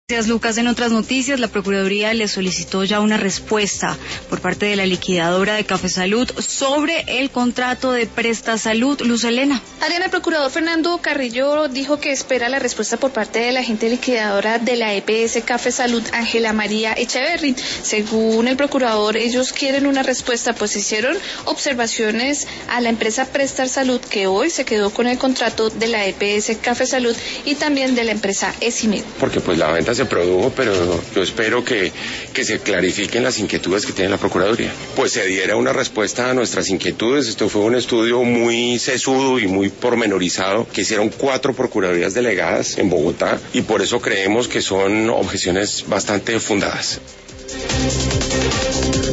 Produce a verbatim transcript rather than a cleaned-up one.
Gracias, Lucas. En otras noticias, la Procuraduría le solicitó ya una respuesta por parte de la liquidadora de Café Salud sobre el contrato de Presta Salud. Luz Elena. Adriana, el procurador Fernando Carrillo dijo que espera la respuesta por parte de la agente liquidadora de la E P S Café Salud, Ángela María Echeverry. Según el procurador, ellos quieren una respuesta, pues hicieron observaciones a la empresa Prestar Salud, que hoy se quedó con el contrato de la E P S Café Salud y también de la empresa Esimid. Porque pues la venta se produjo, pero yo espero que, que se clarifiquen las inquietudes que tiene la Procuraduría. Pues se diera una respuesta a nuestras inquietudes. Esto fue un estudio muy sesudo y muy pormenorizado que hicieron cuatro Procuradurías delegadas en Bogotá y por eso creemos que son objeciones bastante fundadas.